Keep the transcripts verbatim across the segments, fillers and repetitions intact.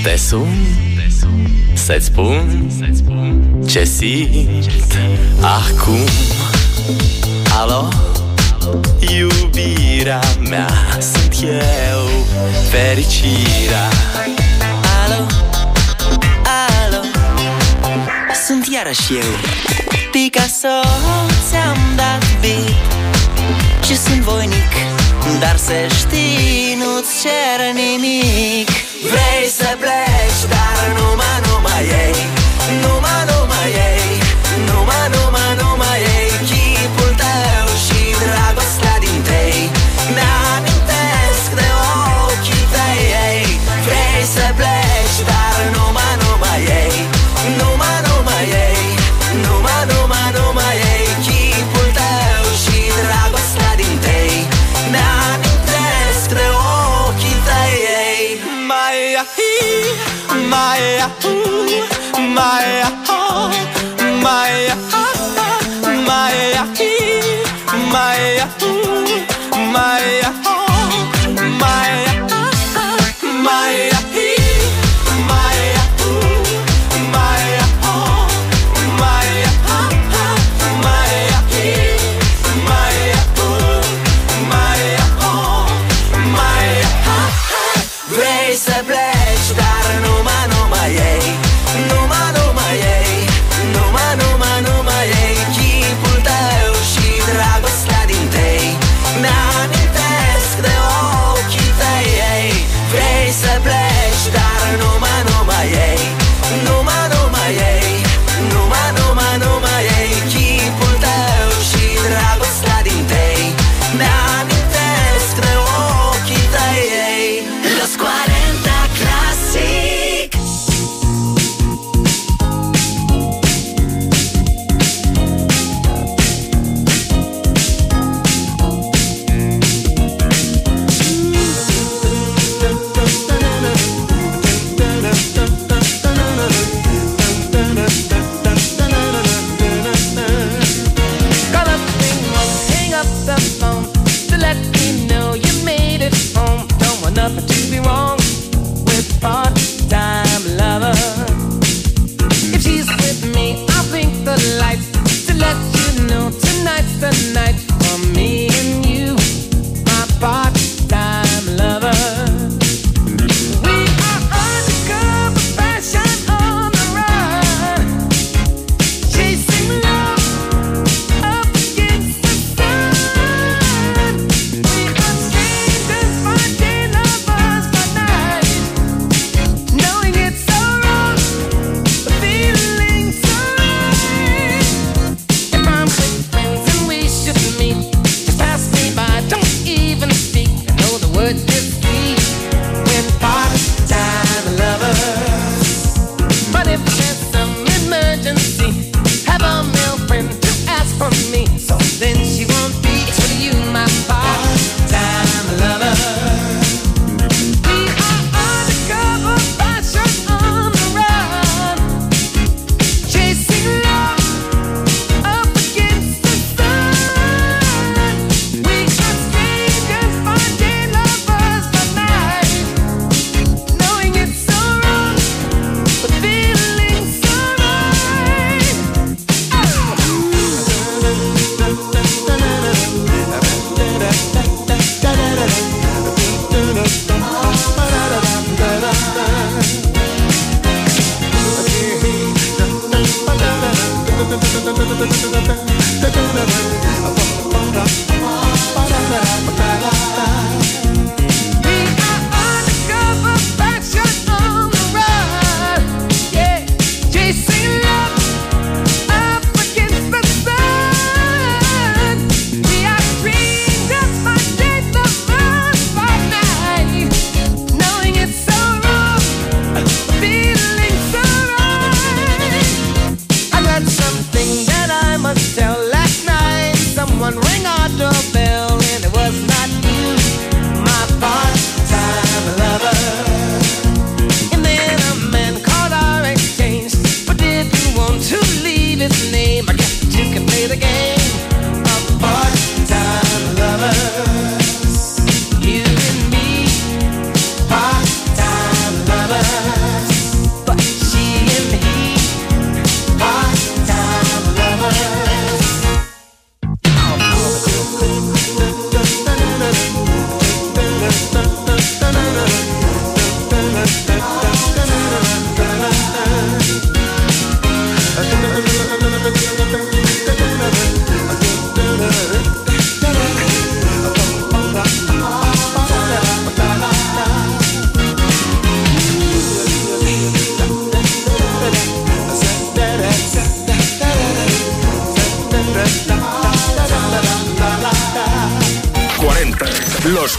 Te sun, să-ți spun ce simt acum. Alo, iubirea mea, sunt eu, fericirea. Alo, alo, sunt iarăși eu, Picasso, ți-am dat beat și sunt voinic, dar să știi, nu-ți cer nimic. Vrei să pleci, dar numai, numai ei, numai, numai ei, numai, numai, numai ei, chipul tău și dragostea din tei mi-amintesc de ochii tăi, ei. Vrei să pleci, dar numai, numai ei, numai, numai ei, numai, numai, numai ei, chipul tău și dragostea din tei mi-amintesc de ochii tăi, ei. Maia hi, Maia hu, Maia ho, Maia ha, Maia hi, Maia hu, Maia ho, Maia ha, Maia hi, Maia hu, Maia ho, Maia ha, Maia hi, Maia hu, Maia ho, Maia ha. Vrei să pleci, dar numai, numai ei, numai, numai ei, numai, numai, numai ei, chipul tău și dragostea din tei mi-amintesc de ochii tăi, ei. Vrei să pleci, dar numai, numai ei, numai, numai ei, numai, numai, numai ei, chipul tău și dragostea din tei mi-amintesc de ochii tăi, ei. Los cuarenta Classic.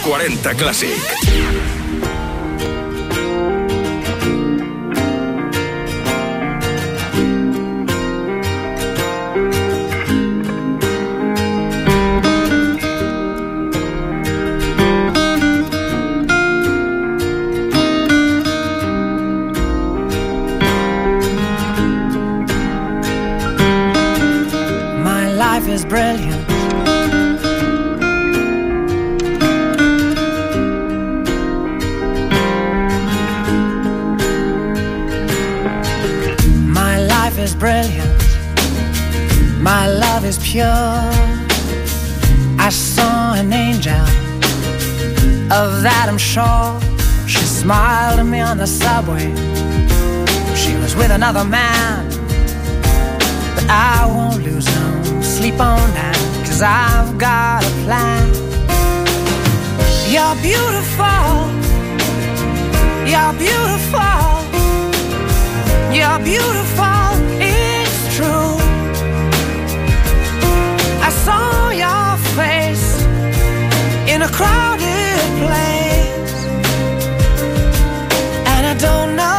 cuarenta Classic. Is brilliant. My life is brilliant. My love is pure. I saw an angel, of that I'm sure. She smiled at me on the subway. She was with another man, but I won't lose no sleep on that, 'cause I've got a plan. You're beautiful. You're beautiful. You're beautiful. It's true. I saw your face in a crowded place, and I don't know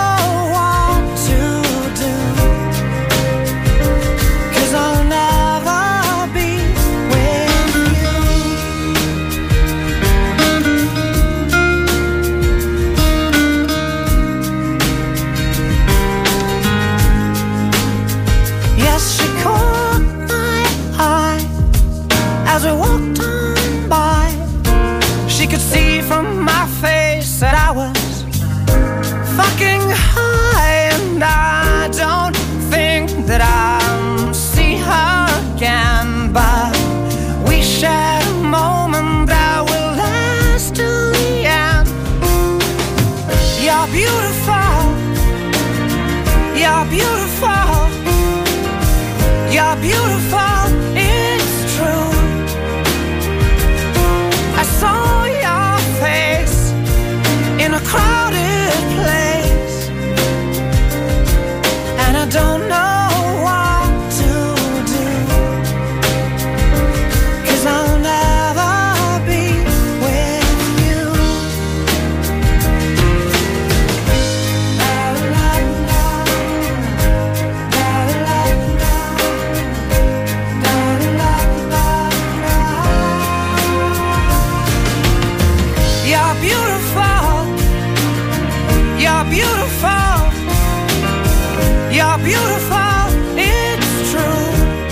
as we walked on by. She could see from my face that I was fucking high, and I don't think that I'll see her again, but we shared a moment that will last till the end. You're beautiful. You're beautiful. You're beautiful. It's true. I saw your face in a crowded place, and I don't know what to do, 'cause I'll never be with you. La, la, la. La, la, la. La, la, la, la. You're beautiful. You're beautiful. You're beautiful. It's true.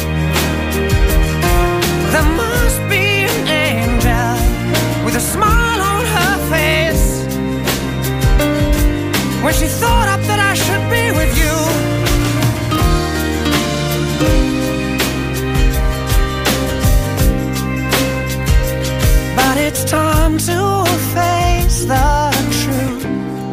There must be an angel with a smile on her face when she thought up that I should be with you. But it's time to face the truth.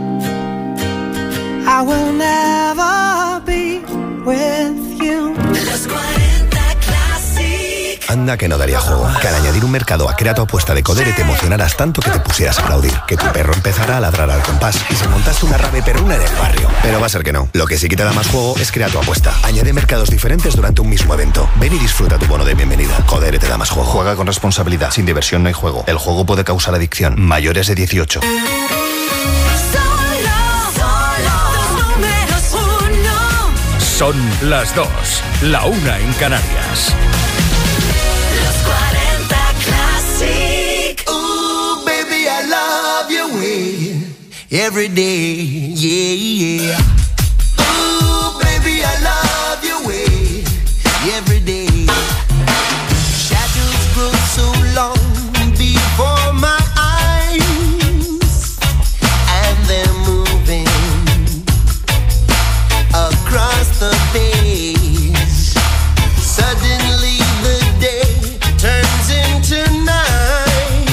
I will never be with you. Los cuarenta Classic. Anda que no daría juego, que al añadir un mercado a Crea tu apuesta de Codere te emocionaras tanto que te pusieras a aplaudir, que tu perro empezara a ladrar al compás y se montaste una rave perruna en el barrio. Pero va a ser que no. Lo que sí que te da más juego es Crea tu apuesta. Añade mercados diferentes durante un mismo evento. Ven y disfruta tu bono de bienvenida. Codere te da más juego. Juega con responsabilidad. Sin diversión no hay juego. El juego puede causar adicción. Mayores de dieciocho. Son las dos, la una en Canarias. Los cuarenta Classic. Ooh, baby, I love your way every day, yeah, yeah. Ooh, baby, I love your way every day. Shadows grow so long before my eyes, and they're moving across the page. Suddenly the day turns into night.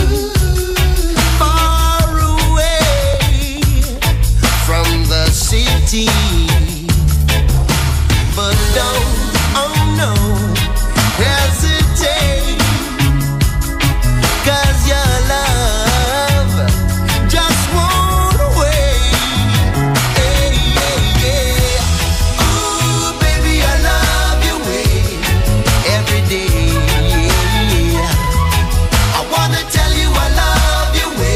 Far away from the city, but don't, oh no, hesitate, 'cause your love just won't wait. Hey, yeah, yeah. Ooh, baby, I love your way every day. I wanna tell you I love your way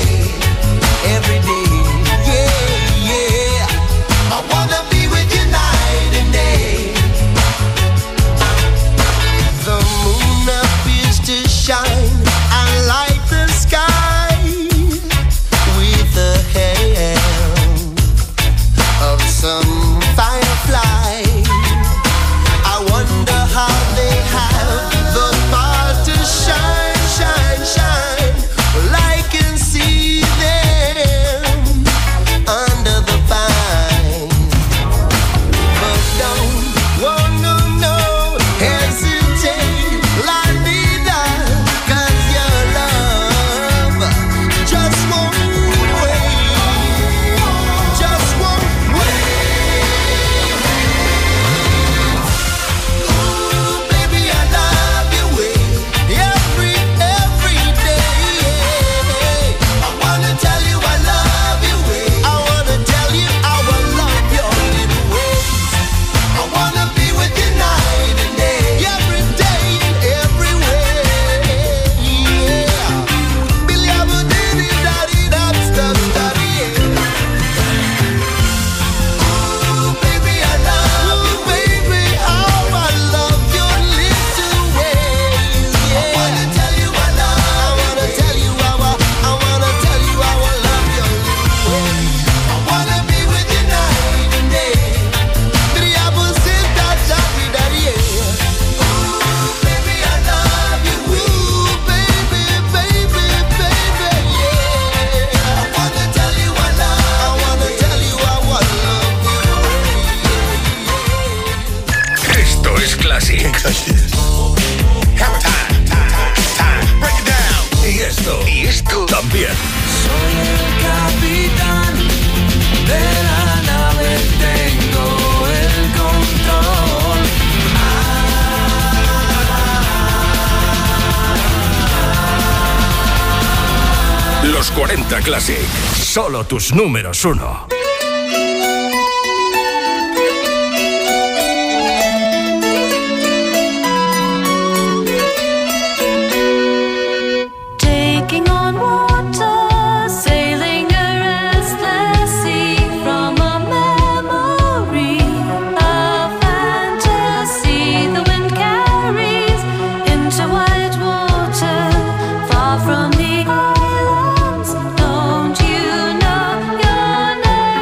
Los cuarenta Classic. Solo tus números uno. From the islands, don't you know your name?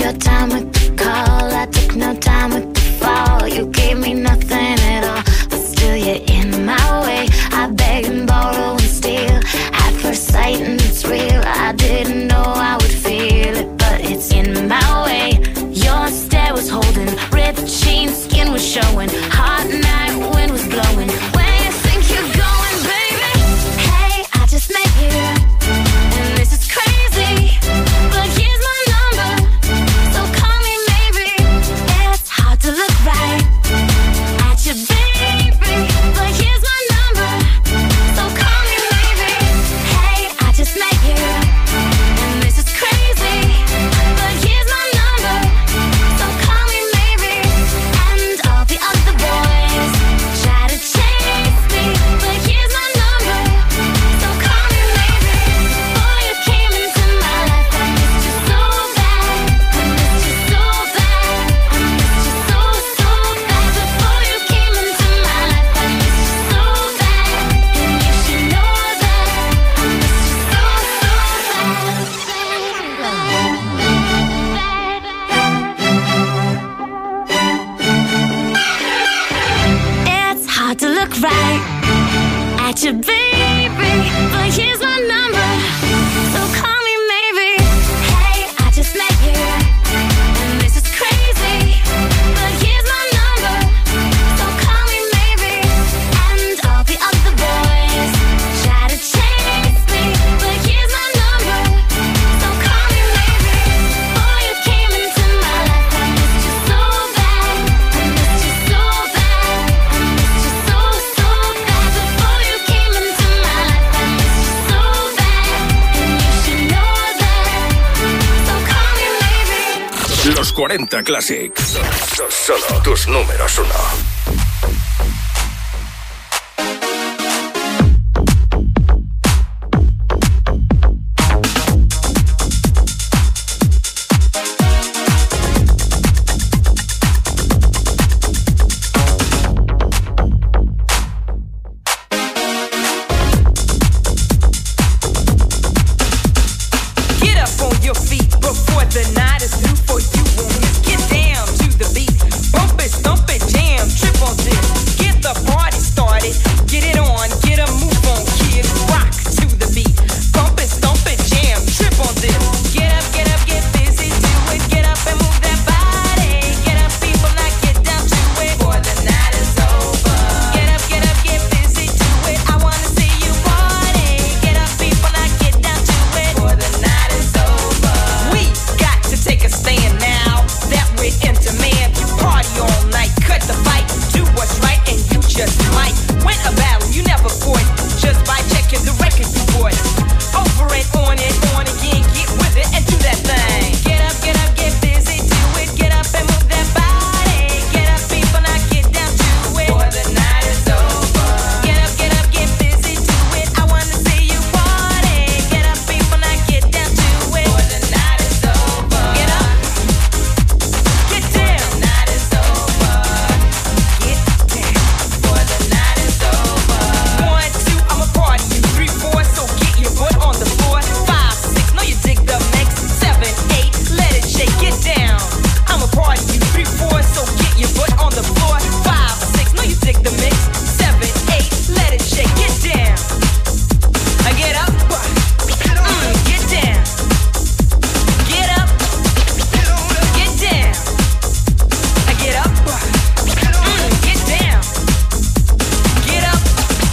your time with the call. I took no time with the fall. You gave me nothing at all, but still you're in my way. I beg and borrow and steal at first sight, and it's real. I didn't know I would feel it, but it's in my way. Your stare was holding, ripped jeans, skin was showing. Hot night, wind was blowing. Where you think you're going, baby? Hey, I just met you, and this is crazy, but here's my number, so call me maybe. It's hard to look right at you, baby, but here's my number, so call me maybe. Hey, I just met you, and this is crazy, but here's my number, so call me maybe. And all the other boys try to chase me, but here's my number, so call me maybe. Before you came into my life, I missed you so bad, I missed you so bad, I missed you so, so bad. Before you came into my life, I missed you so bad, and you should know that I missed you so, so bad. It's hard to look right at you, baby, but here's my number, so call me maybe. Hey, I just met you, and this is crazy, but here's my number, so call me maybe. And all the other boys try to chase me, but here's my number, so call me maybe. Before you came into my life, I missed you so bad, I missed you so bad, I missed you so, so bad. Before you came into my life, I missed you so bad, and you should know that, so call me maybe. Los cuarenta Classic. Son solo tus números uno. Get up on your feet before the night is through for you. Get down to the beat, bump it, stomp it, jam, trip on this. Get the party started, get it on, get a move on, kids. Rock to the beat, bump it, stomp it, jam, trip on this. Get up, get up, get busy, do it. Get up and move that body. Get up, people, now get down to it before the night is over. Get up, get up, get busy, do it. I wanna see you party. Get up, people, now get down to it before the night is over. We got to take a stand now that we're in demand. Party all night, cut the fight, do what's right, and you just might win a battle you never fought just by checking the record you bought. Over and on and on again, get with it and do that thing. Get up, get up, get busy, do it. Get up and move that body. Get up, people, now get down to it before the night is over. Get up, get up, get busy, do it. I wanna see you party. Get up, people, now get down to it before the night is over. Get up, get down, night is over. Get down before the night is over. One, two, I'ma party you. Three, four, so get your butt on the floor. Five, six, know you dig the mix. Seven, eight, let it shake, get down. I'ma party you. Three, four, so get your butt on the floor. Five, six, know you dig the mix. Seven, eight, let it shake, get down. I get up, mm, get down. Get up, get down. I get up, mm, get down. Get up.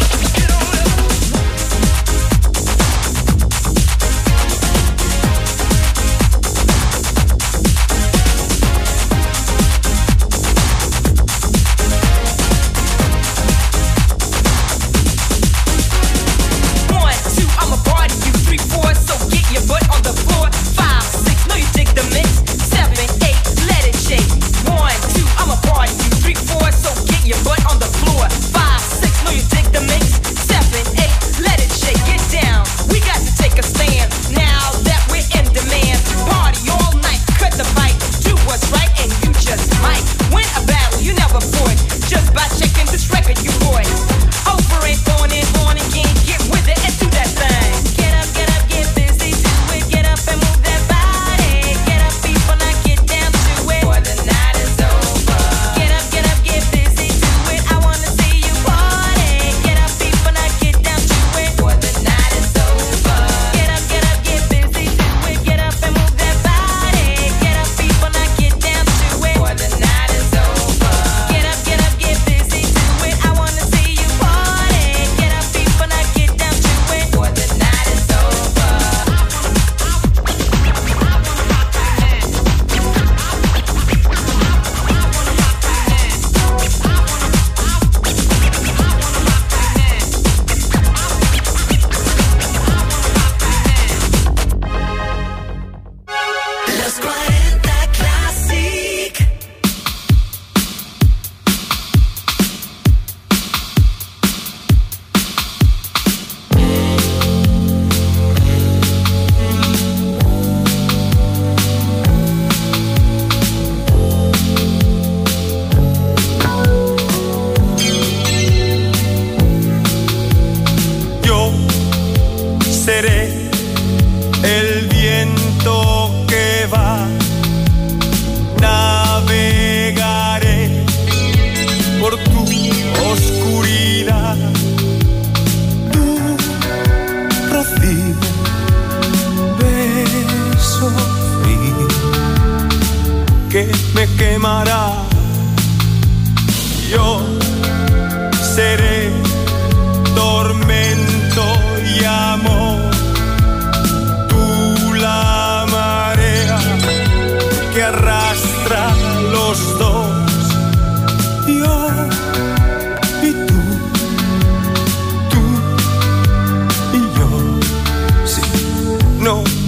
One, two, I'ma party you. Three, four, so get your butt on the floor. Five, six, know you dig the mix. Seven, eight, let it shake. One, two, I'ma party you. Three, four, so get your butt on the floor. Five, six, know you dig the mix. Seven, eight, let it shake, get down. We got to take a stand now that we're in demand. Party all night, cut the fight, do what's right, and you just might win a battle you never fought just by checking this record you bought. Over and on and on again, get with it and do that thing. Get up, get up, get busy, do it. Get up and move that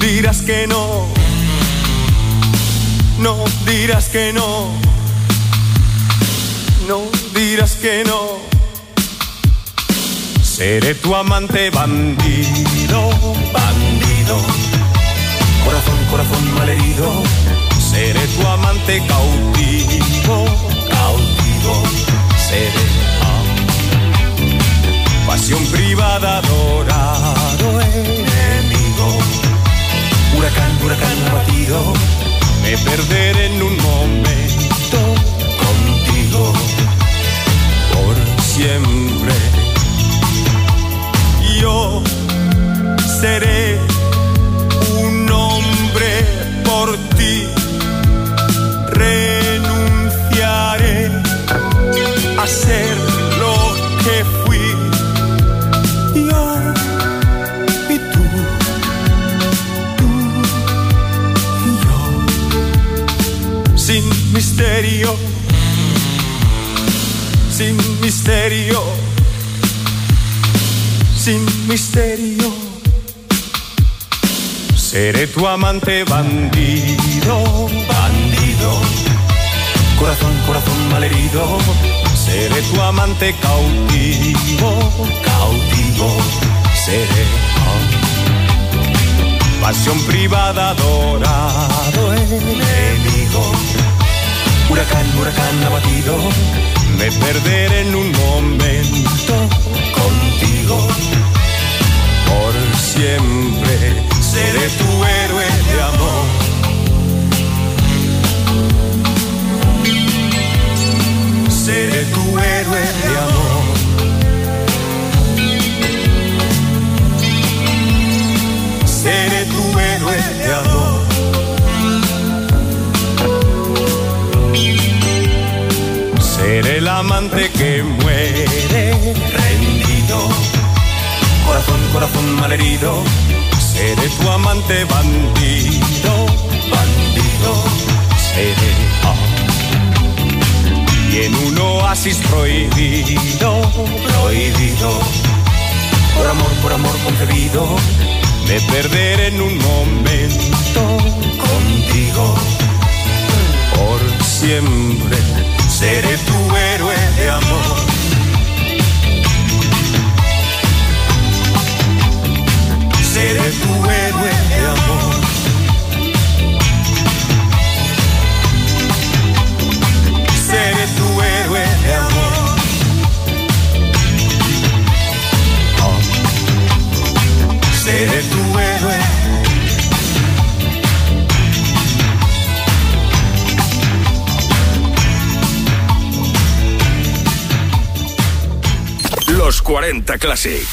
dirás que no, no dirás que no, no dirás que no. Seré tu amante bandido, bandido, corazón, corazón malherido. Seré tu amante cautivo, cautivo. Seré ah, pasión privada, adorado enemigo. Huracán, huracán abatido. Me perderé en un momento contigo por siempre. Yo seré un hombre por ti. Renunciaré a ser lo que fui. Yo y tú, tú y yo. Sin misterio, sin misterio, sin misterio. Seré tu amante bandido, bandido, corazón, corazón malherido. Seré tu amante cautivo, cautivo. Seré oh, pasión privada, adorado enemigo. Huracán, huracán abatido. Me perderé en un momento contigo por siempre. Seré tu héroe de amor. Seré tu héroe de amor. Seré tu héroe de amor. Seré el amante que muere rendido. Corazón, corazón malherido. Seré tu amante bandido, bandido. Seré oh, y en un oasis prohibido, prohibido. Por amor, por amor concebido. Me perderé en un momento contigo por siempre. Seré tu héroe de amor. Seré tu héroe de amor. Seré tu héroe de amor. Oh. Seré tu héroe. Los cuarenta Classic.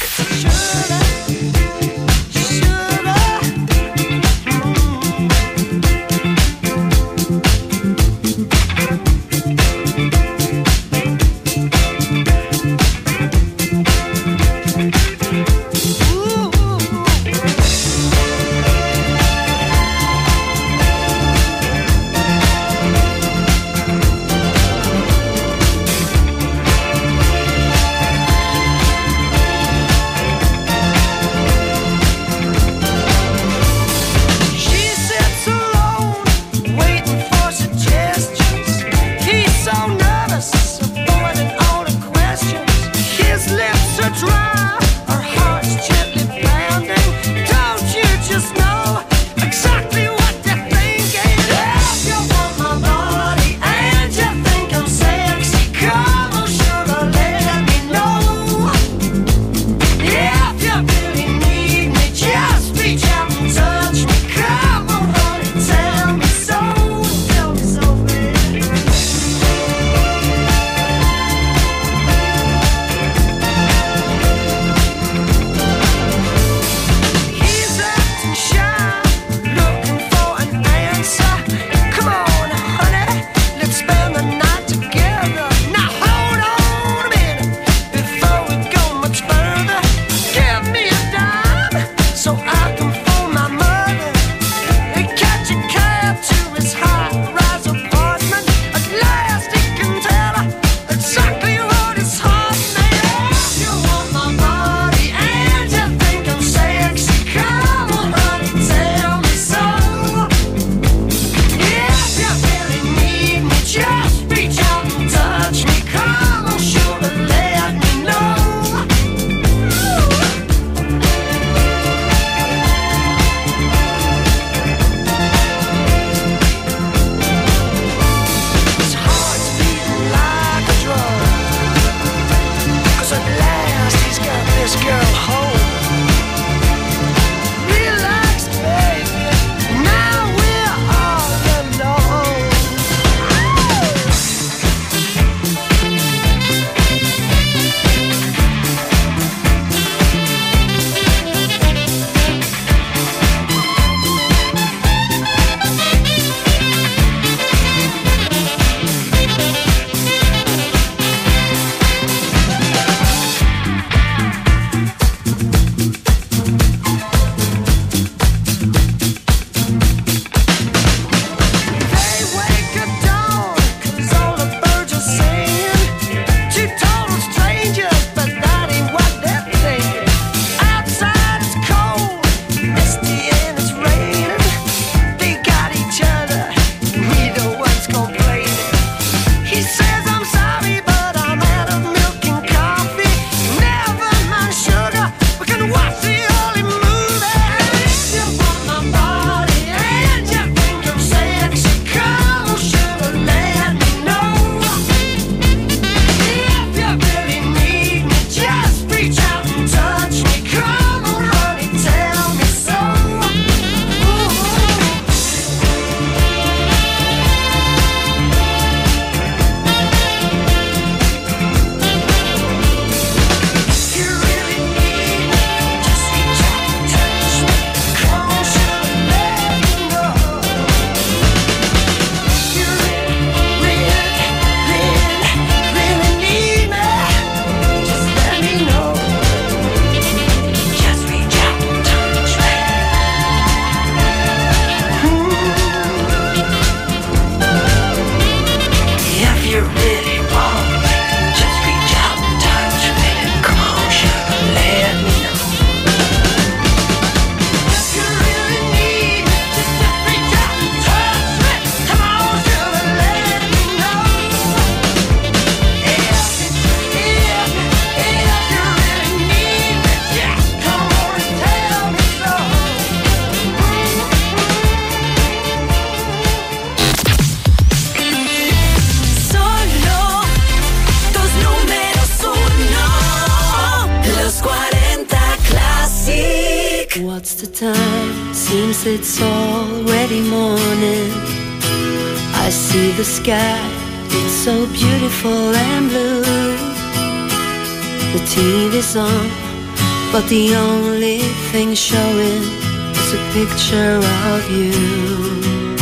seems it's already morning. I see the sky, it's so beautiful and blue. The T V's on, but the only thing showing is a picture of you.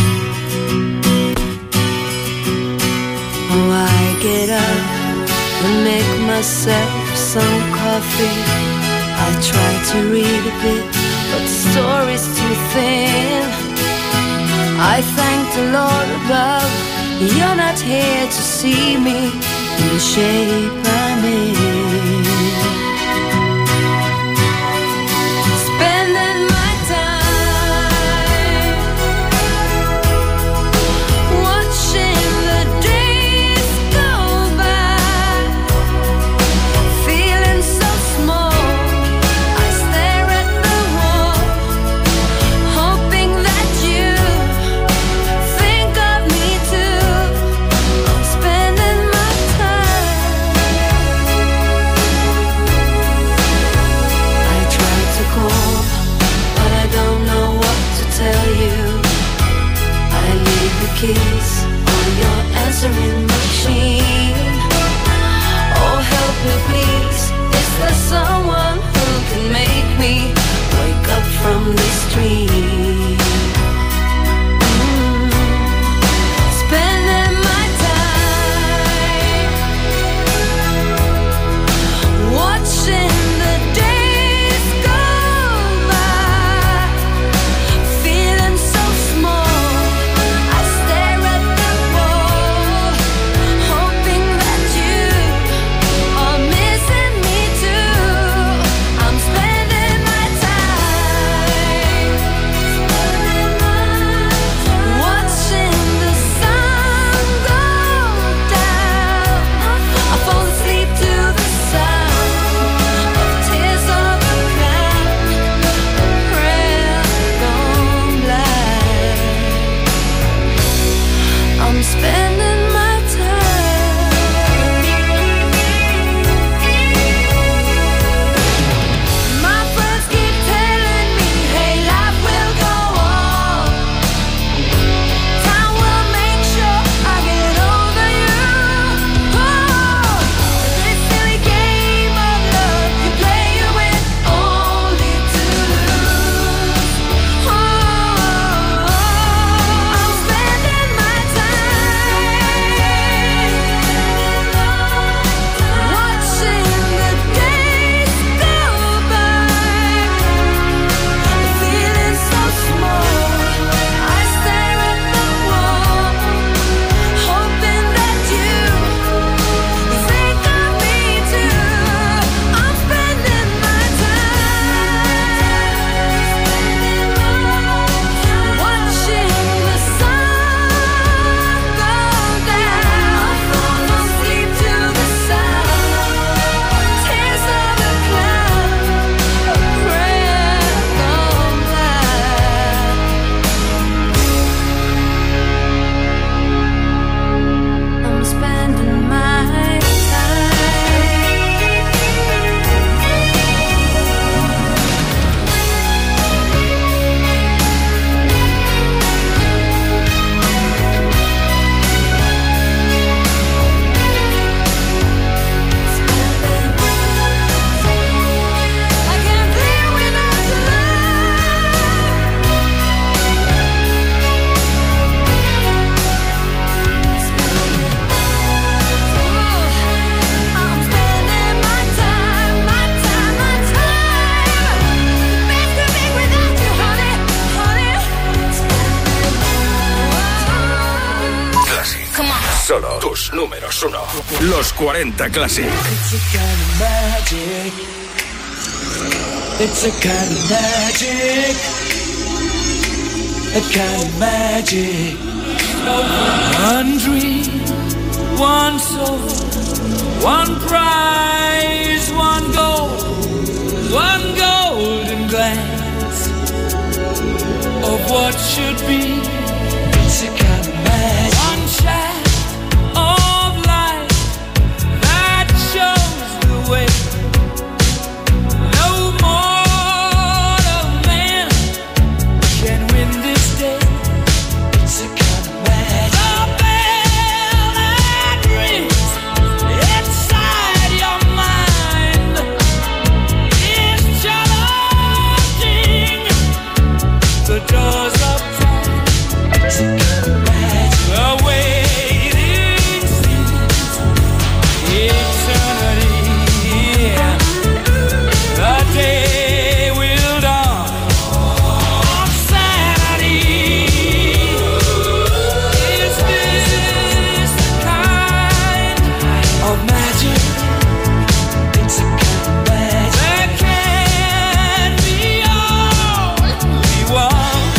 Oh, I get up and make myself some coffee. I try to read a bit, but the story's too thin. I thank the Lord above, you're not here to see me in the shape I'm in. Spending my time watching the days go by, feeling so small. I stare at the wall, hoping that you think of me too. I'm spending my time. I try to call, but I don't know what to tell you. I leave the keys on your answering machine. Oh, help me please, is there someone who can make me wake up from this dream? Mm. Spending my time watching the days go by, feeling so small. I stare at the wall, hoping that you are missing me too. I'm spending my time watching the sun go down. I fall asleep to the sound of tears of a clown, a prayer gone blind. I'm spending my time. My friends keep telling me, hey, life will go on. Time will make sure I get over you. Oh, this silly game of love you play, you win only to lose. Oh, I'm spending my time watching the days go by, feeling so small. I stare at the wall, hoping that you think of me too. I'm spending my time watching the sun go down. Fall asleep to the sound, tears of a clown, a prayer gone blind. I'm spending my time. I can't live without your love. I'm spending my time, my time, my time. Makes me big without you, honey, honey. Classic. Solo tus números uno. Los cuarenta Classic. It's a kind of magic. It's a kind of magic. A kind of magic. One dream, one soul, one prize, one goal, one golden glance of what should be. It's a kind of magic. One shaft of light that shows the way. No mortal man can doors of time. The waiting seems eternity. The day will dawn on Saturday. Is this the kind of magic? It's a kind of magic that can be all we want.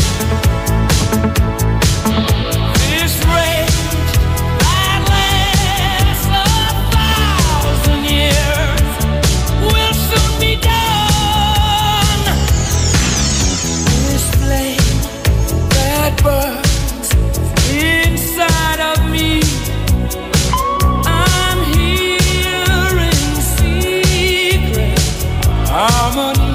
This rage that lasts a thousand years will soon be done. This flame that burns inside of me, I'm hearing secret harmonies.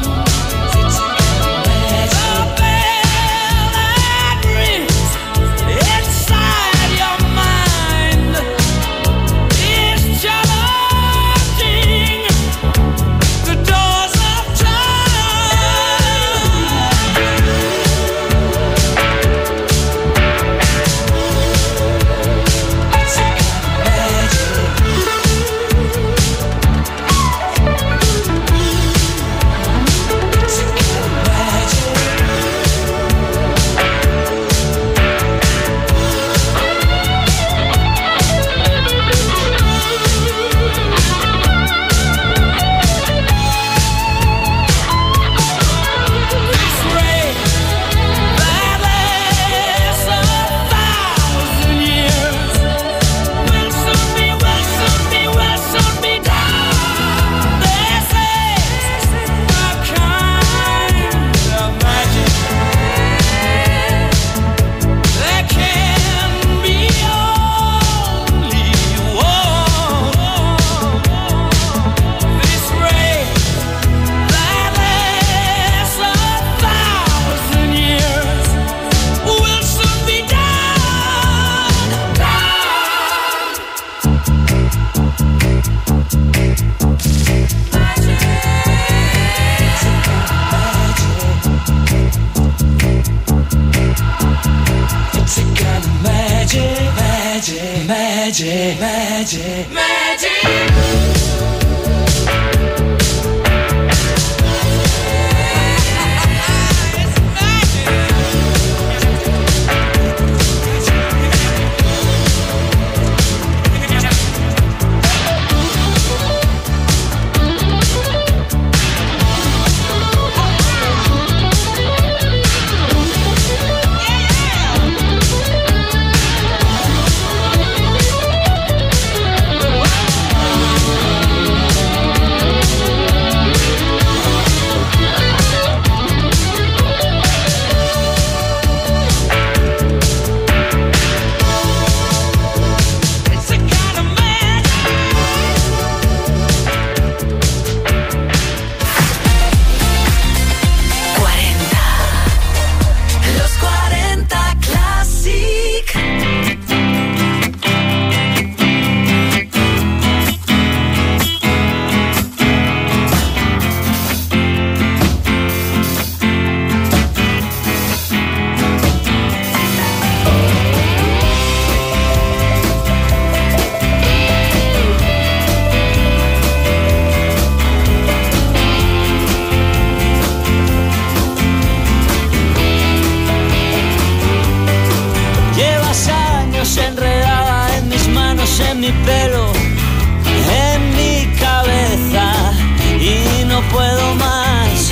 The bell that rings inside your mind is challenging the doors of this rage that lasts a thousand years will soon be, will soon be, will soon be done. This is the kind of magic that can be only one. This rage that lasts a thousand years will soon be done. It's a kind of magic, magic, magic, magic, magic. It's a kind of magic. cuarenta. Los cuarenta Classic. Llevas años enredada en mis manos, en mi pelo, en mi cabeza y no puedo más,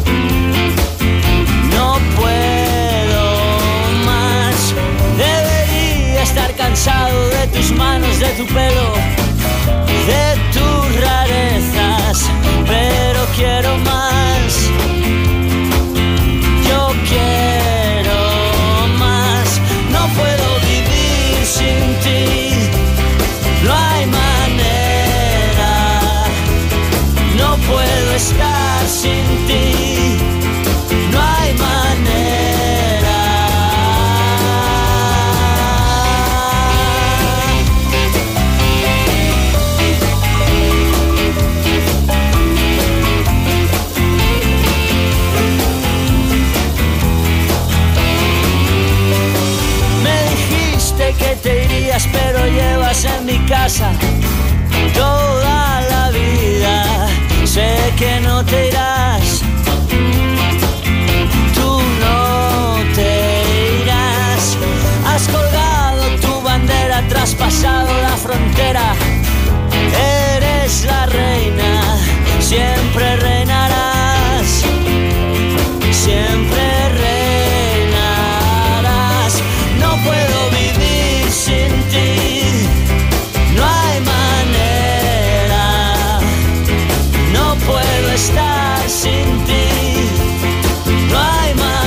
no puedo más. Debería estar cansado de tus manos, de tu pelo, de tus rarezas, pero quiero más. Yo quiero más, no puedo vivir sin ti, no hay manera, no puedo estar sin ti, no hay manera. lo llevas en mi casa toda la vida. Sé que no te irás, tú no te irás. Has colgado tu bandera, traspasado la frontera. Eres la reina, siempre reinarás, siempre reinarás. No puedo vivir sin ti, no hay manera. No puedo estar sin ti, no hay manera.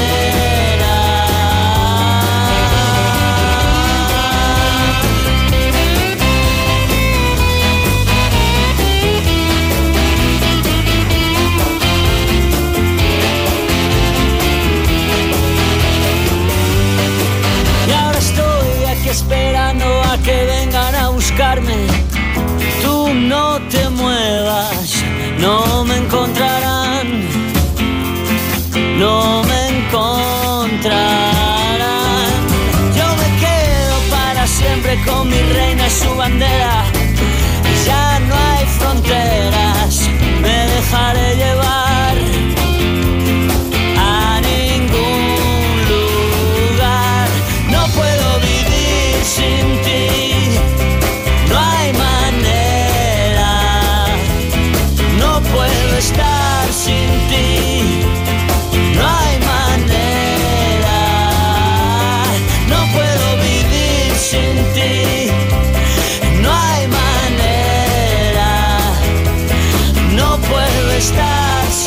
Esperando a que vengan a buscarme. Tú no te muevas, no me encontrarán, no me encontrarán. Yo me quedo para siempre con mi reina y su bandera. Ya no hay fronteras, me dejaré llevar a ningún lugar. No puedo vivir sin ti, no hay manera. No puedo estar sin ti, no hay manera. No puedo vivir sin ti, no hay manera. No puedo estar sin ti.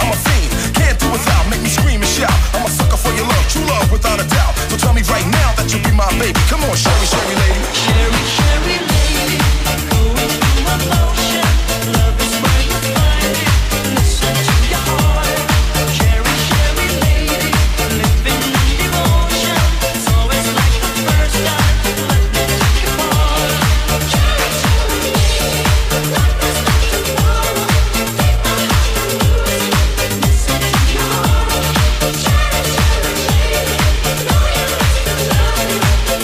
I'm a fiend, can't do without, make me scream and shout. I'm a sucker for your love, true love without a doubt. So tell me right now that you'll be my baby. Come on, Sherry, Sherry lady. Sherry, Sherry lady, going through my motion. Love is where you find it. Listen to your heart. Sherry, Sherry lady, living in devotion. It's always like the first time. Let me take you apart. Sherry, Sherry lady, life is like tomorrow. Take my heart to lose it. Listen to your heart. Sherry, Sherry lady, know you must be loving.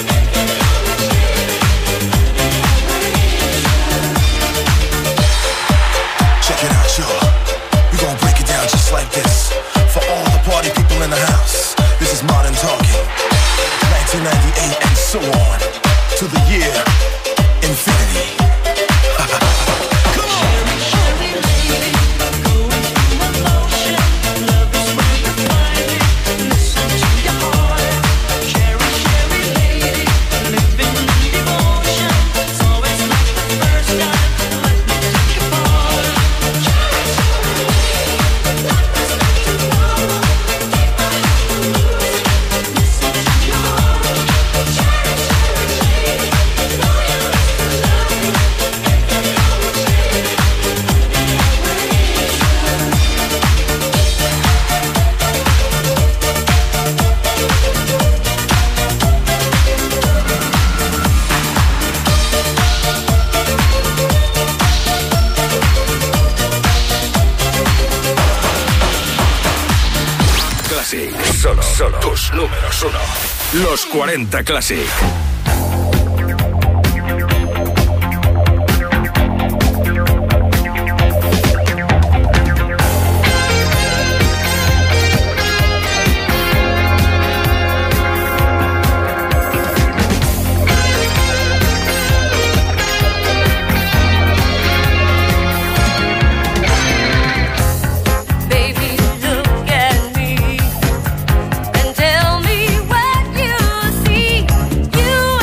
Check it out, y'all. We gon' break it down just like this. For all the party people in the house, this is Modern Talking. nineteen ninety-eight and so on. To the year infinity. Come on! Sherry, Sherry lady, going through my motion. Love is where you find it. Listen to your heart. Sherry, Sherry lady, living in devotion. It's always like the first time. Let me take you apart. Sherry, Sherry lady, life is like tomorrow. Take my heart to lose it. Listen to your heart. Sherry, Sherry lady, know you must be loving. Classic. Solo, solo tus números uno. Los cuarenta Classic. Baby, look at me and tell me what you see. You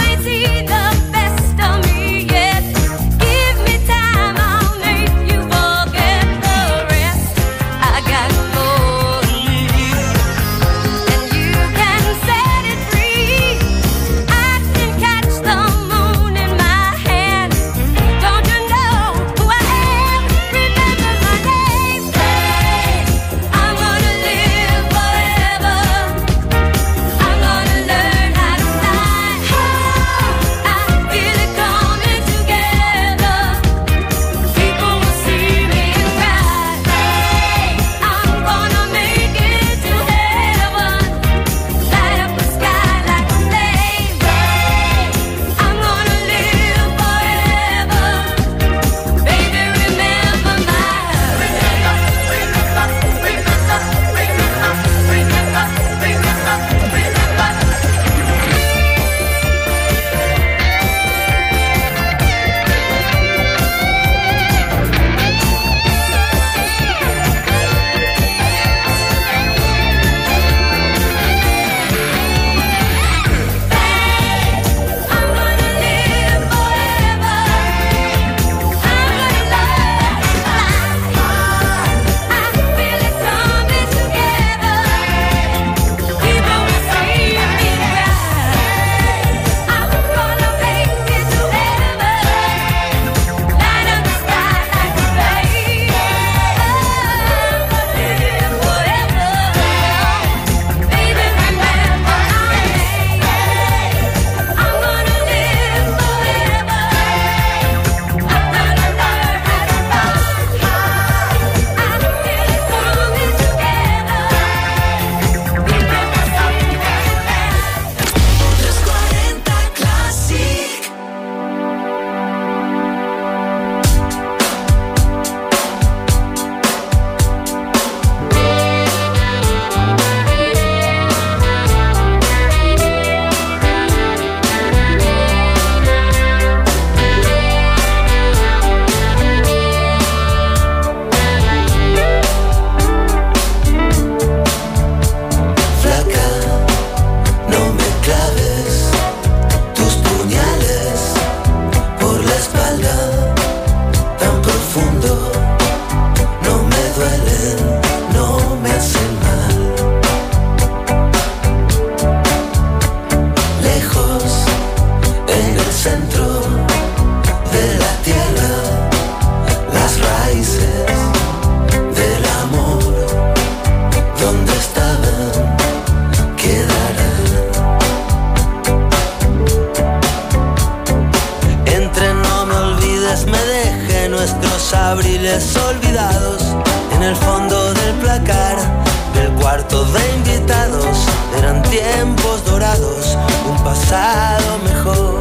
cuarto de invitados, eran tiempos dorados, un pasado mejor.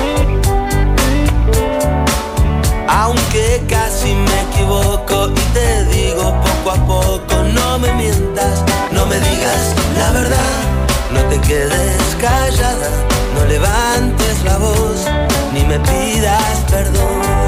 Aunque casi me equivoco y te digo poco a poco, no me mientas, no me digas la verdad, no te quedes callada, no levantes la voz, ni me pidas perdón.